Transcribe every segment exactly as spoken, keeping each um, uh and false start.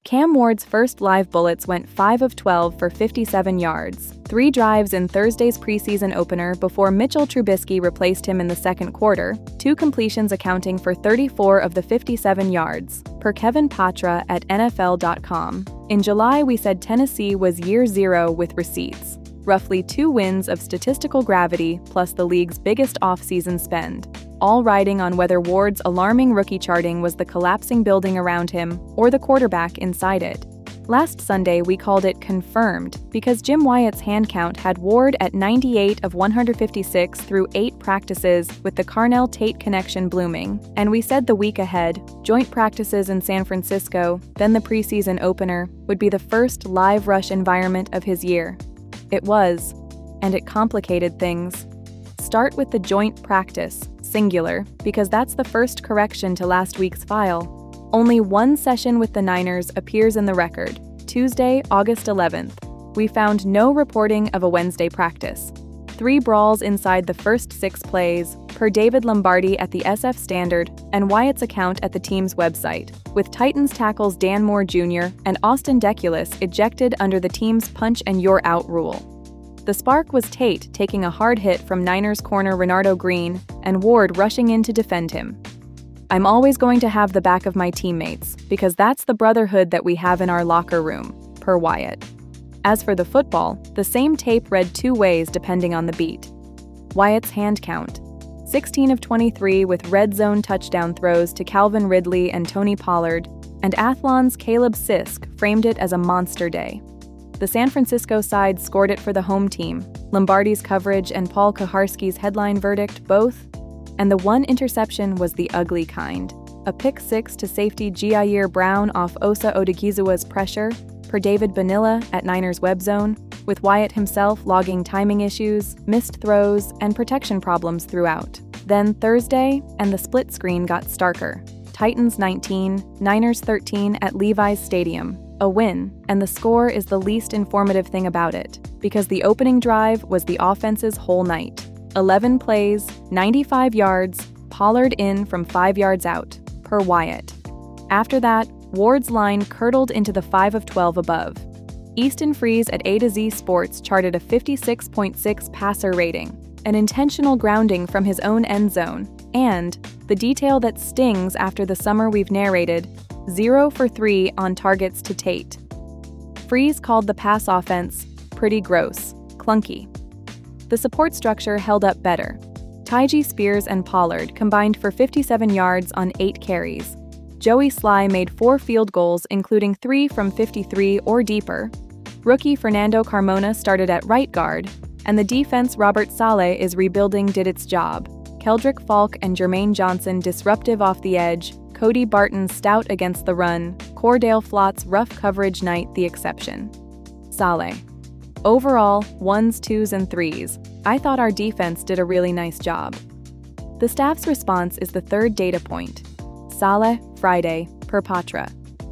Cam Ward's first live bullets went five of twelve for fifty-seven yards, three drives in Thursday's preseason opener before Mitchell Trubisky replaced him in the second quarter, two completions accounting for thirty-four of the fifty-seven yards, per Kevin Patra at N F L dot com. In July, we said Tennessee was year zero with receipts, roughly two wins of statistical gravity plus the league's biggest offseason spend, all riding on whether Ward's alarming rookie charting was the collapsing building around him or the quarterback inside it. Last Sunday, we called it confirmed because Jim Wyatt's hand count had Ward at ninety-eight of one hundred fifty-six through eight practices with the Carnell-Tate connection blooming, and we said the week ahead, joint practices in San Francisco, then the preseason opener, would be the first live rush environment of his year. It was, and it complicated things. Start with the joint practice, singular, because that's the first correction to last week's file. Only one session with the Niners appears in the record, Tuesday, August eleventh. We found no reporting of a Wednesday practice. Three brawls inside the first six plays, per David Lombardi at the S F Standard and Wyatt's account at the team's website, with Titans tackles Dan Moore Junior and Austin Deculus ejected under the team's punch and you're out rule. The spark was Tate taking a hard hit from Niners corner Renardo Green and Ward rushing in to defend him. I'm always going to have the back of my teammates because that's the brotherhood that we have in our locker room, per Wyatt. As for the football, the same tape read two ways depending on the beat. Wyatt's hand count, sixteen of twenty-three with red zone touchdown throws to Calvin Ridley and Tony Pollard, and Athlon's Caleb Sisk framed it as a monster day. The San Francisco side scored it for the home team, Lombardi's coverage and Paul Kuharsky's headline verdict both, and the one interception was the ugly kind, a pick six to safety Jair Brown off Osa Odighizuwa's pressure, per David Bonilla at Niners Web Zone, with Wyatt himself logging timing issues, missed throws, and protection problems throughout. Then Thursday, and the split screen got starker. Titans nineteen, Niners thirteen at Levi's Stadium. A win, and the score is the least informative thing about it, because the opening drive was the offense's whole night. eleven plays, ninety-five yards, Pollard in from five yards out, per Wyatt. After that, Ward's line curdled into the five of twelve above. Easton Freeze at A to Z Sports charted a fifty-six point six passer rating, an intentional grounding from his own end zone, and, the detail that stings after the summer we've narrated, zero for three on targets to Tate. Freeze called the pass offense pretty gross, clunky. The support structure held up better. Tyjae Spears and Pollard combined for fifty-seven yards on eight carries. Joey Sly made four field goals, including three from fifty-three or deeper. Rookie Fernando Carmona started at right guard, and the defense Robert Saleh is rebuilding did its job. Keldrick Falk and Jermaine Johnson disruptive off the edge, Cody Barton stout against the run, Cordale Flott's rough coverage night the exception. Saleh. Overall, ones, twos, and threes. I thought our defense did a really nice job. The staff's response is the third data point. Saleh, Friday, per Patra.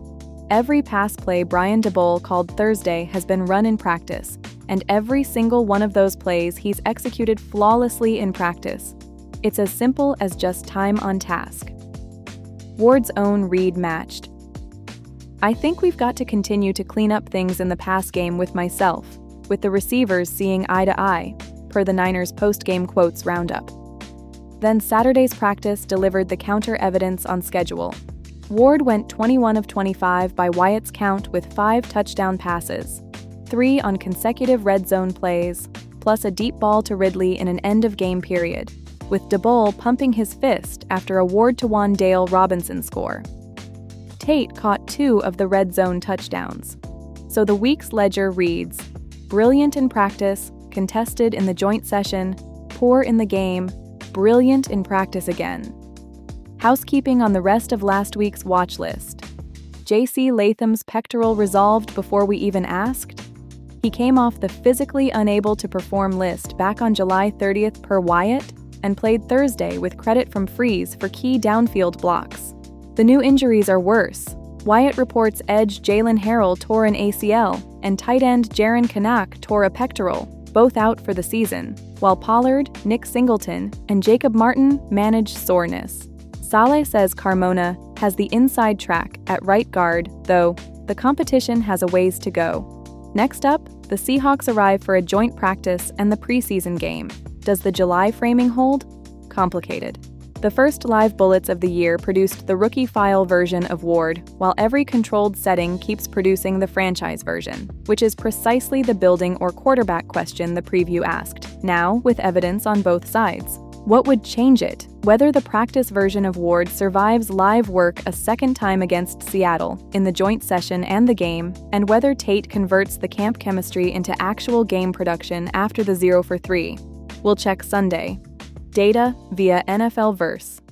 Every pass play Brian Daboll called Thursday has been run in practice, and every single one of those plays he's executed flawlessly in practice. It's as simple as just time on task. Ward's own read matched. I think we've got to continue to clean up things in the pass game with myself, with the receivers seeing eye to eye, per the Niners post-game quotes roundup. Then Saturday's practice delivered the counter-evidence on schedule. Ward went twenty-one of twenty-five by Wyatt's count with five touchdown passes, three on consecutive red zone plays, plus a deep ball to Ridley in an end-of-game period, with Daboll pumping his fist after a Ward to Wan'Dale Robinson score. Tate caught two of the red zone touchdowns. So the week's ledger reads, brilliant in practice, contested in the joint session, poor in the game, brilliant in practice again. Housekeeping on the rest of last week's watch list. J C Latham's pectoral resolved before we even asked? He came off the physically unable to perform list back on July thirtieth per Wyatt and played Thursday with credit from Freeze for key downfield blocks. The new injuries are worse. Wyatt reports edge Jalen Harrell tore an A C L and tight end Jaron Kanak tore a pectoral, both out for the season, while Pollard, Nick Singleton, and Jacob Martin manage soreness. Saleh says Carmona has the inside track at right guard, though the competition has a ways to go. Next up, the Seahawks arrive for a joint practice and the preseason game. Does the July framing hold? Complicated. The first live bullets of the year produced the rookie file version of Ward, while every controlled setting keeps producing the franchise version, which is precisely the building or quarterback question the preview asked, now with evidence on both sides. What would change it? Whether the practice version of Ward survives live work a second time against Seattle, in the joint session and the game, and whether Tate converts the camp chemistry into actual game production after the zero for three. We'll check Sunday. Data via N F L Verse.